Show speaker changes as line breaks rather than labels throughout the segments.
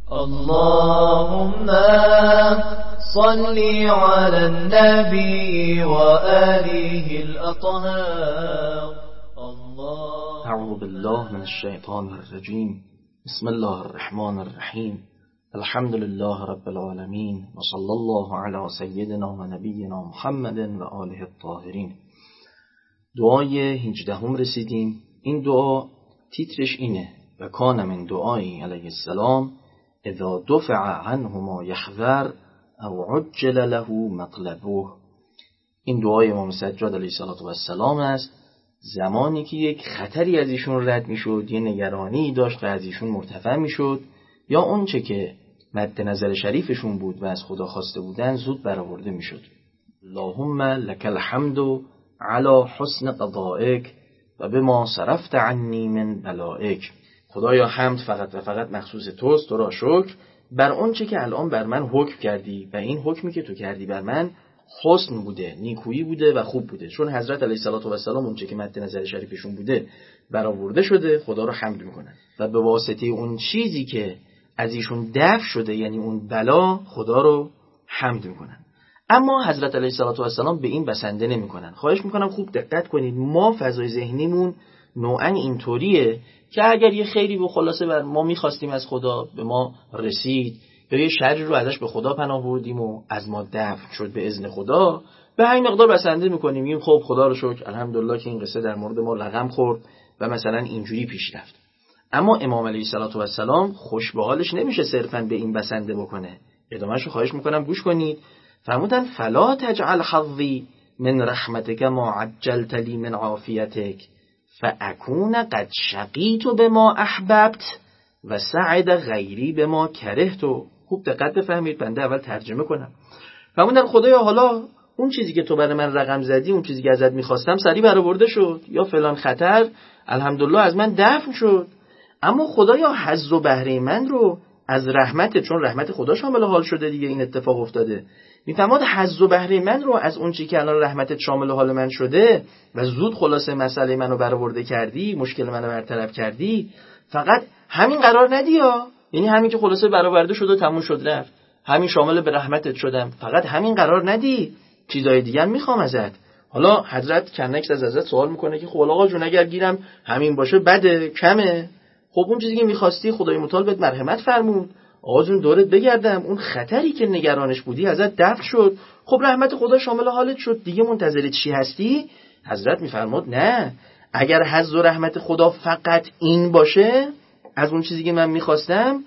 اللهم صل على النبي وآله الأطهار.
اعوذ بالله من الشیطان الرجیم. بسم الله الرحمن الرحیم. الحمد لله رب العالمین و صلی الله علی سیدنا و نبینا محمد و آله الطاهرین. دعای 18 رسیدیم. این دعا تیترش اینه: و کان من دعای علیه السلام اذا دفع عنه ما یحذر او عجل له مطلبه. این دعای امام سجاد علیه السلام است زمانی که یک خطری از ایشون رد میشد، یه نگرانی داشت که از ایشون مرتفع میشد، یا اون چه که مد نظر شریفشون بود و از خدا خواسته بودن زود برآورده میشد. اللهم لك الحمد علی حسن قضائک و بما صرفت عنی من بلائک. خدایا حمد فقط و فقط مخصوص توست، تو را شکر بر اون چه که الان بر من حکم کردی و این حکمی که تو کردی بر من حسن بوده، نیکویی بوده و خوب بوده. چون حضرت علیه السلام اون چه که مد نظر شریفشون بوده برآورده شده، خدا رو حمد میکنن و به واسطه اون چیزی که از ایشون دفع شده، یعنی اون بلا، خدا رو حمد میکنن. اما حضرت علیه السلام به این بسنده نمیکنن. خواهش میکنم خوب دقت کنید. ما فضای ذهنیمون نوعا اینطوریه که اگر یه خیری و خلاصه بر ما میخواستیم از خدا، به ما رسید، یا یه شری رو ازش به خدا پناه بردیم و از ما دفع شد به اذن خدا، به همین مقدار بسنده میکنیم، میگیم خب خدا رو شکر، الحمدلله که این قصه در مورد ما رقم خورد و مثلا اینجوری پیش رفت. اما امام علیه السلام خوش به حالش نمیشه صرفا به این بسنده بکنه. ادامهش رو خواهش میکنم گوش کنید. فرمودن فلا تجعل حظی من رحمتک ما عجلت لی من عافیتک فاکون قد شقیت بما احببت و سعد غیری بما کرهت. خوب دقت بفهمید، بنده اول ترجمه کنم. فرمودن خدایا حالا اون چیزی که تو برای من رقم زدی، اون چیزی که ازت میخواستم سریع برآورده شد، یا فلان خطر الحمدلله از من دفع شد، اما خدایا حظ و بهره من رو از رحمت، چون رحمت خدا شامل حال شده دیگه، این اتفاق افتاده، میفهماد حظ و بهره من رو از اون چیزی که الان رحمتت شامل حال من شده و زود خلاصه مسئله منو برآورده کردی، مشکل منو برطرف کردی، فقط همین قرار ندی ها، یعنی همین که خلاصه برآورده شد و تموم شد رفت، همین شامل به رحمتت شدم، فقط همین قرار ندی، چیزای دیگه میخوام ازت. حالا حضرت کنکس از ازت سوال میکنه که خب آقا جون اگر گیرم همین باشه بده، کمه؟ خب اون چیزی که میخواستی خدای متعال بهت مرحمت فرمود، آقا جون دورت بگردم، اون خطری که نگرانش بودی ازت دفع شد، خب رحمت خدا شامل حالت شد دیگه، منتظر چی هستی؟ حضرت میفرماد نه، اگر حظ و رحمت خدا فقط این باشه از اون چیزی که من میخواستم،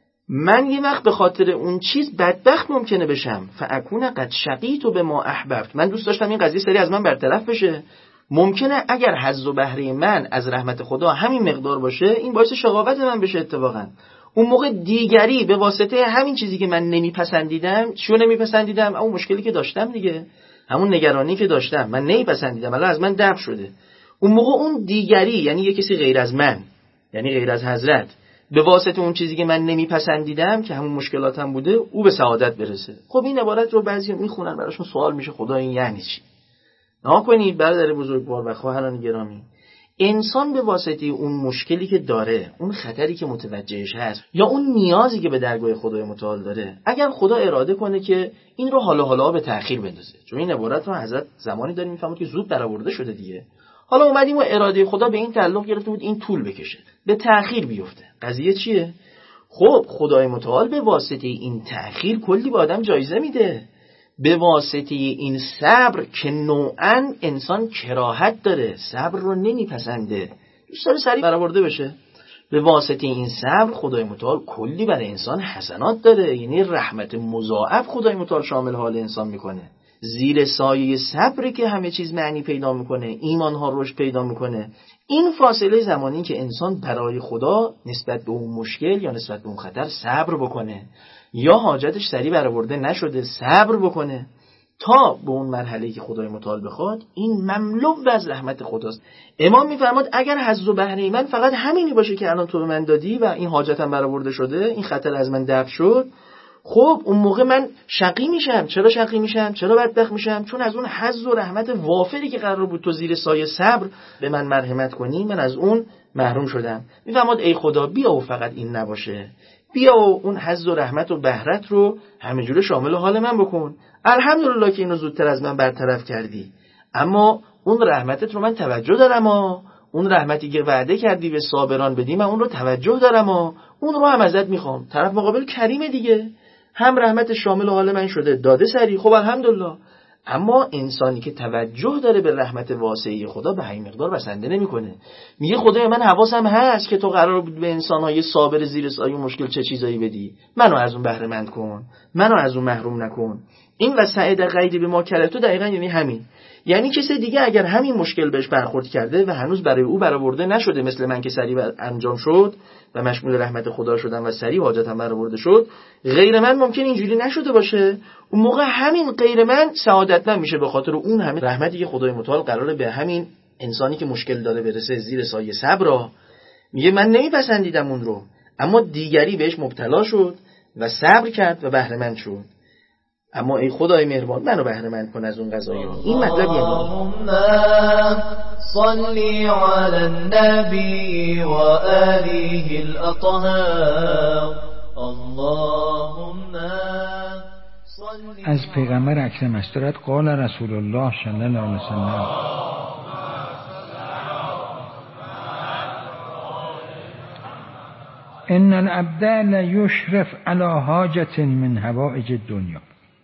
من یه وقت به خاطر اون چیز بدبخت ممکنه بشم. فاکون قد شقیت بما احببت، من دوست داشتم این قضیه سری از من برطرف بشه، ممکنه اگر حظ و بهره من از رحمت خدا همین مقدار باشه، این باعث شقاوت من بشه اتفاقا. اون موقع دیگری به واسطه همین چیزی که من نمیپسندیدم، چون نمیپسندیدم اون مشکلی که داشتم دیگه، همون نگرانی که داشتم من نمیپسندیدم، الان از من دفع شده، اون موقع اون دیگری، یعنی یه کسی غیر از من، یعنی غیر از حضرت، به واسطه اون چیزی که من نمیپسندیدم که همون مشکلاتم بوده، او به سعادت برسه. خب این عبارت رو بعضی میخونن، براشون سوال میشه خدا این یعنی چی؟ نها کنید برادر بزرگوار و خواهران گرامی، انسان به واسطه اون مشکلی که داره، اون خطری که متوجهش هست، یا اون نیازی که به درگاه خدای متعال داره، اگر خدا اراده کنه که این رو حالا به تأخیر بندازه، چون این عبارت رو حضرت زمانی داریم میفهمید که زود برآورده شده دیگه، حالا اومدیم و اراده خدا به این تعلق گرفته بود این طول بکشه، به تأخیر بیفته، قضیه چیه؟ خب خدای متعال به واسطه این تأخیر کلی به آدم جایزه میده، به واسطه این صبر که نوعاً انسان کراهت داره، صبر رو نمیپسنده، دوست داره سریع برآورده بشه، به واسطه این صبر خدای متعال کلی برای انسان حسنات داره، یعنی رحمت مضاعف خدای متعال شامل حال انسان میکنه. زیر سایه صبر که همه چیز معنی پیدا میکنه، ایمان ها رشد پیدا میکنه. این فاصله زمانی که انسان برای خدا نسبت به اون مشکل یا نسبت به اون خطر صبر بکنه، یا حاجتش سریع برآورده نشده صبر بکنه تا به اون مرحله‌ای که خدای متعال بخواد، این مملو از رحمت خداست. امام میفرماد اگر حظ و بهره من فقط همینی باشه که الان تو به من دادی و این حاجتم برآورده شده، این خطر از من دفع شد، خب اون موقع من شقی میشم. چرا شقی میشم؟ چرا بدبخت میشم؟ چون از اون حظ و رحمت وافری که قرار بود تو زیر سایه صبر به من مرحمت کنی، من از اون محروم شدم. میفرماد ای خدا بیا و فقط این نباشه، بیا و اون حظ و رحمت و بهرت رو همه جوره شامل حال من بکن. الحمدلله که اینو زودتر از من برطرف کردی، اما اون رحمتت رو من توجه دارم اون رحمتی که وعده کردی به صابران بدی من اون رو توجه دارم اون رو هم ازت میخوام. طرف مقابل کریمه دیگه، هم رحمت شامل حال من شده داده سری، خب الحمدلله. اما انسانی که توجه داره به رحمت واسعی خدا به همین مقدار بسنده نمیکنه. میگه خدای من حواسم هست که تو قرار بود به انسانهای صابر زیر سایه مشکل چه چیزایی بدی، منو از اون بهره مند کن، منو از اون محروم نکن. این و سعید غیری به ما کرد تو دقیقاً یعنی همین، یعنی کسی دیگه اگر همین مشکل بهش برخورد کرده و هنوز برای او برآورده نشده، مثل من که سریع انجام شد و مشمول رحمت خدا شدم و سریع حاجتم برآورده شد، غیر من ممکن اینجوری نشده باشه. اون موقع همین غیر من سعادتمند میشه به خاطر اون همین رحمتی که خدای متعال قراره به همین انسانی که مشکل داره برسه زیر سایه صبر. میگه من نمیپسندیدم اون رو، اما دیگری بهش مبتلا شد و صبر کرد و بهره مند شد. اما ای خدای مهربان منو بهره مند کن از اون قضایی. این مطلب
اللهم صلی علی النبی و آله الاطهار. اللهم
از پیغمبر اکرم است دارد قال رسول الله صلی الله علیه وسلم ان العبد لیشرف علی حاجة من حوائج الدنیا.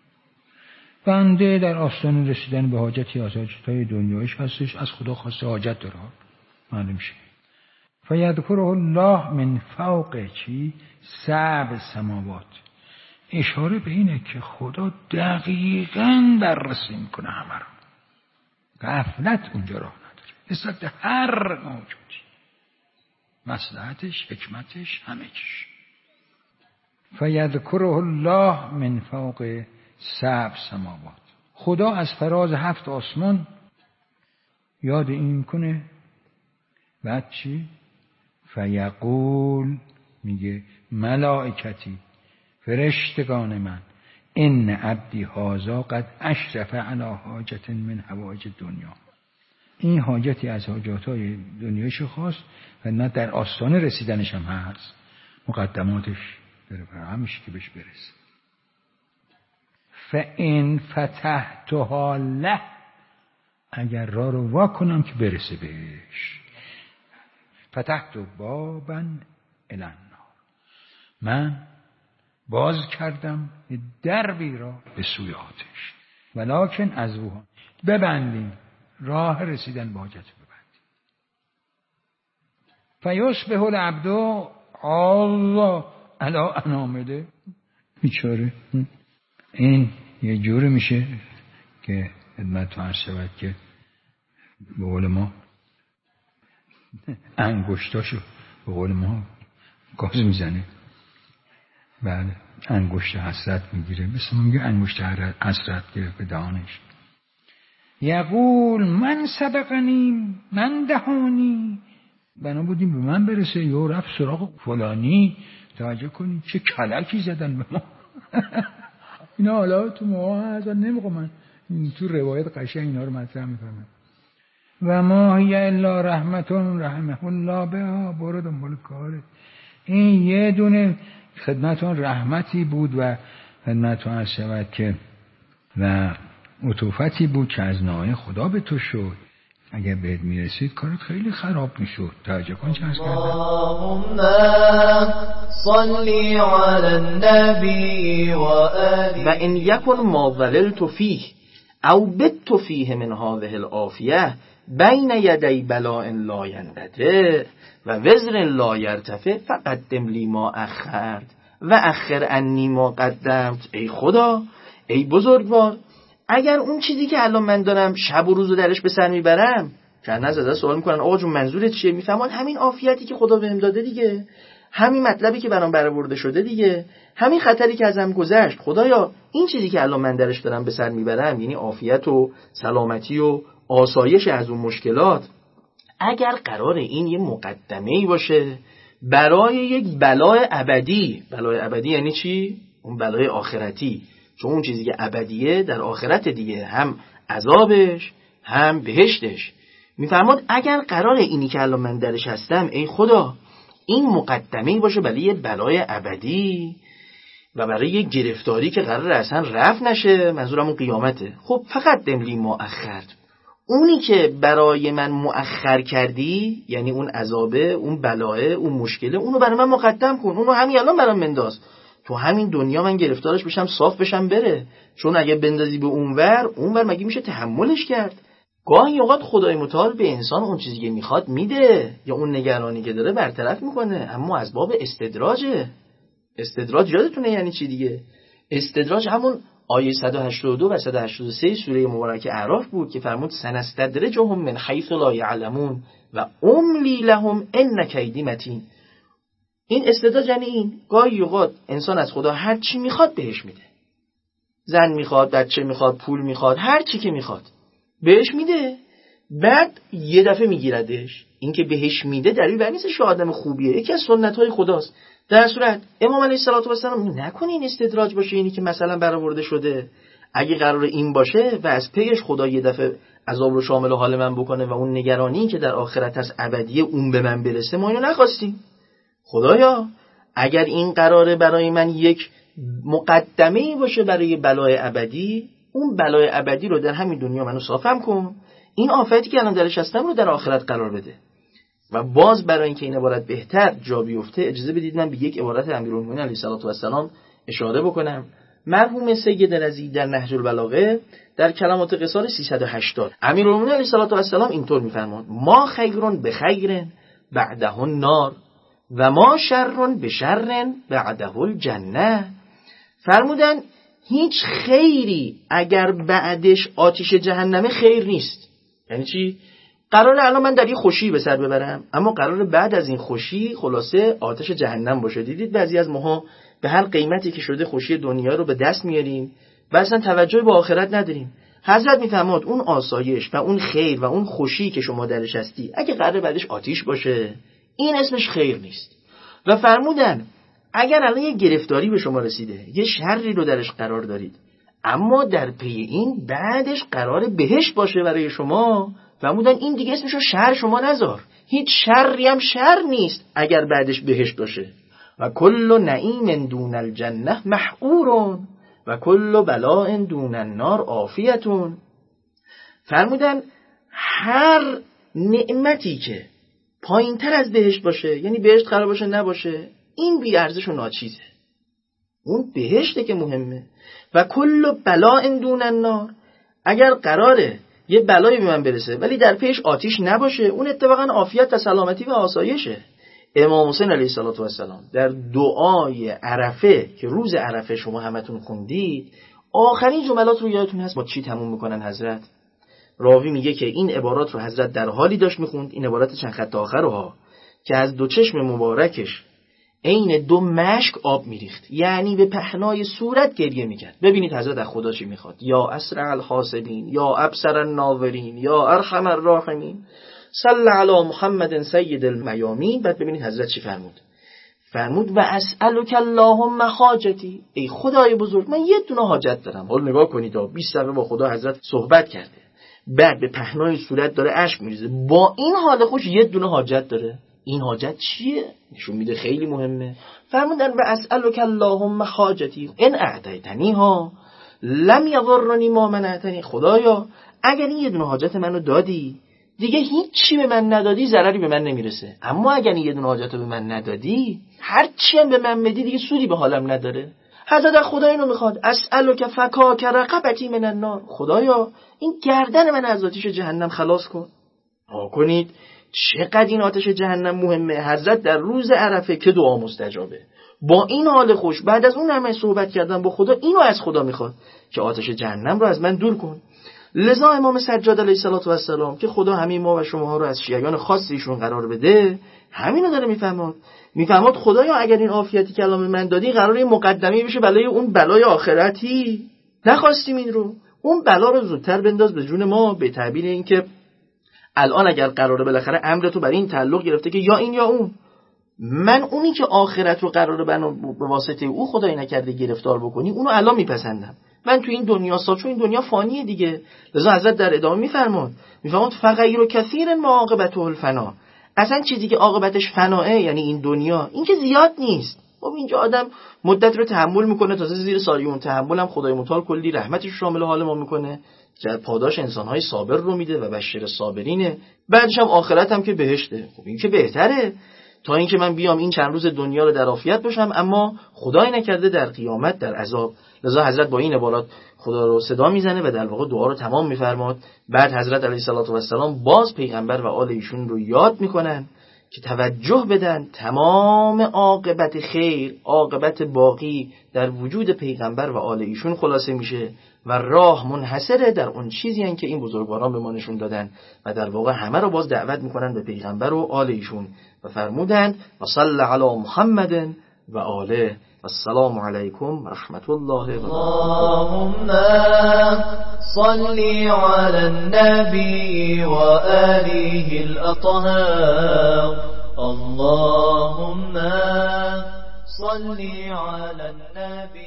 بنده در آستانه رسیدن به حاجتی از حاجتهای دنیایش هستش، از خدا خواسته حاجت داره، معلوم شه. فیذکره الله من فوق چی؟ سبع سماوات. اشاره به اینه که خدا دقیقاً بررسی میکنه همه رو، غفلت اونجا راه نداره، نسبت به هر موجودی، مصلحتش، حکمتش، همه چیش. فیذکره الله من فوق سبع سماوات. خدا از فراز 7 آسمان یاد این کنه. بعد چی؟ فیقول، میگه ملائکتی، فرشتگان من، ان عبدی هذا قد اشرف علی حاجة من حوائج الدنیا. این حاجتی از حاجاتهای دنیایش خواست و نه در آستانه رسیدنش هم هست، مقدماتش داره برای همیشه که بهش برسه. فَإِنْ فَتَحْتُهَا لَهُ، اگر راه رو وا کنم که برسه بهش. فتحت بابا الی النار، من باز کردم دربی را به سوی آتش. ولکن از او ببندیم، راه رسیدن به حاجت ببندیم. فیصبح العبد الله علی انامله. بیچاره این یه جوری میشه که خدمتتون عرض شود که به قول ما انگشتاشو به قول ما گاز میزنه. بله، انگشت حسرت میگیره، مثل ما میگه انگشت حسرت گرفت به دهانش. یقول من سبقنی من دهانی، بنا بودیم به من برسه، یا رفت سراغ فلانی. توجه کنید چه کلکی زدن به ما. اینا حالا تو ما هست، نمیگم من تو روایت قشنگ اینا رو مطرح میکنم. و ما هی الا رحمتون رحمه الله بها، برو دنبال کارت. این یه دونه خدمتون رحمتی بود و خدمتون عرض شود که و عطوفتی بود که از ناحیه خدا به تو شد. اگر بهت میرسید کارت خیلی خراب میشد. توجه کن چه عرض کردم.
اللهم صلی علی النبی و آله.
و ان یکن ما وللت فیه او بت فیه من هذه العافیه بین یدی بلاء لا ینقطع و وزر لا یرتفع فقدم لی ما اخرت و اخر عنی ما قدمت. ای خدا، ای بزرگوار، اگر اون چیزی که الان من دارم شب و روز درش به سر میبرم، چند نزده سوال میکنن آقا جون منظورت چیه؟ میفهمن همین عافیتی که خدا بهم داده دیگه، همین مطلبی که برام برآورده شده دیگه، همین خطری که ازم گذشت. خدایا این چیزی که الان من درش دارم به سر میبرم، یعنی عافیت و سلامتی و آسایش از اون مشکلات، اگر قرار این یه مقدمه‌ای باشه برای یک بلای ابدی. بلای ابدی یعنی چی؟ اون بلای آخرتی، چون اون چیزی که ابدیه در آخرت دیگه، هم عذابش هم بهشتش. میفرماد اگر قرار اینی که الان من درش هستم، ای خدا این مقدمه‌ای باشه برای یه بلای ابدی و برای یه گرفتاری که قراره اصلا رفع نشه، منظورم اون قیامته. خب فقط دملی مؤخر، اونی که برای من مؤخر کردی، یعنی اون عذابه، اون بلاه، اون مشکله، اونو برای من مقدم کن، اونو همین الان برام بنداز، تو همین دنیا من گرفتارش بشم، صاف بشم بره. چون اگه بندازی به اونور مگه میشه تحملش کرد؟ گاهی اوقات خدای متعال به انسان اون چیزی که میخواد میده یا اون نگرانی که داره برطرف میکنه، اما از باب استدراجه. استدراج یادتونه یعنی چی دیگه؟ استدراج همون آیه 182 و 183 سوره مبارکه اعراف بود که فرمود سنستدرجهم من حیث لا یعلمون و املی لهم ان کیدی متین. این استدراج یعنی این، گاهی اوقات انسان از خدا هر چی میخواد بهش میده. زن میخواد، بچه میخواد، پول میخواد، هر چی که میخواد بهش میده، بعد یه دفعه میگیردش. این که بهش میده دلیل بر نیستش آدم خوبیه، یکی از سنت‌های خداست. در صورت امام علیه السلام نکنین استدراج باشه اینی که مثلا برآورده شده. اگه قرار این باشه و از پیش خدا یه دفعه عذاب رو شامل حال من بکنه و اون نگرانی که در آخرت از ابدیه اون به من برسه، ما اینو نخواستیم. خدایا اگر این قراره برای من یک مقدمه‌ای باشه برای بلای ابدی، اون بلای ابدی رو در همین دنیا منو صافم کن، این آفتی که الان درش هستم رو در آخرت قرار بده. و باز برای اینکه این عبارت بهتر جا بیفته، اجازه بدید من به یک عبارت امیرالمومنین علیه السلام اشاره بکنم. مرحوم سید رضی در نهج البلاغه در کلمات قصار 380 امیرالمومنین علیه السلام اینطور میفرماد: ما خیرون به خیر بعده النار و ما شرون به شر بعده الجنه. فرمودن هیچ خیری اگر بعدش آتش جهنمه خیر نیست. یعنی چی؟ قراره الان من در یه خوشی به سر ببرم، اما قراره بعد از این خوشی خلاصه آتش جهنم باشه. دیدید بعضی از ماها به هر قیمتی که شده خوشی دنیا رو به دست میاریم و اصلا توجه به آخرت نداریم. حضرت میفرماد اون آسایش و اون خیر و اون خوشی که شما درش هستی اگه قراره بعدش آتش باشه، این اسمش خیر نیست. و فرمودن اگر الان یه گرفتاری به شما رسیده، یه شری رو درش قرار دارید، اما در پی این بعدش قراره بهشت باشه برای شما، فرمودن این دیگه اسمشو شر شما نذار. هیچ شری هم شر نیست اگر بعدش بهشت باشه. و کل نعیم دون الجنه محقور و کل بلاء دون النار عافیتون. فرمودن هر نعمتی که پایین تر از بهشت باشه، یعنی بهشت قرار باشه نباشه، این بی ارزش و ناچیزه. اون بهشته که مهمه. و کل بلاء دون النار، اگر قراره یه بلایی به من برسه ولی در پیش آتیش نباشه، اون اتفاقا عافیت و سلامتی و آسایشه. امام حسین علیه السلام در دعای عرفه که روز عرفه شما همتون خوندید، آخرین جملات رو یادتون هست با چی تموم میکنن حضرت؟ راوی میگه که این عبارات رو حضرت در حالی داشت میخوند، این عبارات چند خط آخرها، که از دو چشم مبارکش عین دو مشک آب میریخت، یعنی به پهنای صورت گریه میکرد. ببینید حضرت از خدا چی میخواد: یا اسرع الحاسبین، یا ابصر الناظرین، یا ارحم الراحمین، صل علی محمد سید المیامین. بعد ببینید حضرت چی فرمود و اسألک اللهم حاجتی، ای خدای بزرگ من یه دونه حاجت دارم. حالا نگاه کنید 20 دقیقه با خدا حضرت صحبت کرده، بعد به پهنای صورت داره اشک میریزه، با این حال خوش یه دونه حاجت داره. این حاجت چیه؟ نشون میده خیلی مهمه. فرمودن و اسألک اللهم حاجتی ان اعطیتنی ها لم یضرنی ما منعتنی. خدایا اگر این یه دونه حاجت منو دادی، دیگه هیچی به من ندادی، ضرری به من نمیرسه. اما اگر این یه دونه حاجت رو به من ندادی، هر چی هم به من بدی دیگه سودی به حالم نداره. حضرت خدا اینو میخواد: اسألک فکاک رقبتی من النار. خدایا این گردن من از آتش جهنم خلاص کن. کنید چقدر این آتش جهنم مهمه. حضرت در روز عرفه که دعا مستجابه، با این حال خوش بعد از اون همه صحبت کردن با خدا، اینو از خدا میخواد که آتش جهنم رو از من دور کن. لذا امام سجاد علیه السلام که خدا همین ما و شما رو از شیعیان خاصیشون قرار بده، همینو داره میفهمد خدایا اگر این عافیتی که الان من دادی قراره مقدمه بشه برای اون بلای آخرتی، نخواستیم این رو، اون بلا رو زودتر بنداز به جون ما. به تعبیر این که الان اگر قراره بالاخره امر تو برای این تعلق گرفته که یا این یا اون، من اونی که آخرت رو قراره به واسطه او خدای نکرده گرفتار بکنی، اونو الان میپسندم. من تو این دنیا چون این دنیا فانیه دیگه. لذا حضرت در ادامه میفرماد فغیر کثیر ما عاقبته الفنا، اصلا چیزی که عاقبتش فناه، یعنی این دنیا، این که زیاد نیست. خب اینجا آدم مدت رو تحمل میکنه، تازه زیر سایه اون تحمل هم خدای متعال کلی رحمتش شامل حال ما میکنه، پاداش انسانهای صابر رو میده و بشیر صابرینه. بعدش هم آخرت هم که بهشته. خب این که بهتره تا اینکه من بیام این چند روز دنیا رو در عافیت باشم اما خدای نکرده در قیامت در عذاب. لذا حضرت با این عبارات خدا رو صدا میزنه و در واقع دعا رو تمام میفرماد. بعد حضرت علیه السلام باز پیغمبر و آل ایشون رو یاد میکنن که توجه بدن تمام عاقبت خیر، عاقبت باقی در وجود پیغمبر و آل ایشون خلاصه میشه و راه منحصره در اون چیزی هن که این بزرگواران به ما نشون دادن و در واقع همه رو باز دعوت میکنن به پیغمبر و آل ایشون و فرمودند و صلی علی محمد و آله السلام علیکم و رحمت الله و
اللهم صل على النبي وآله الأطهار اللهم صل على النبي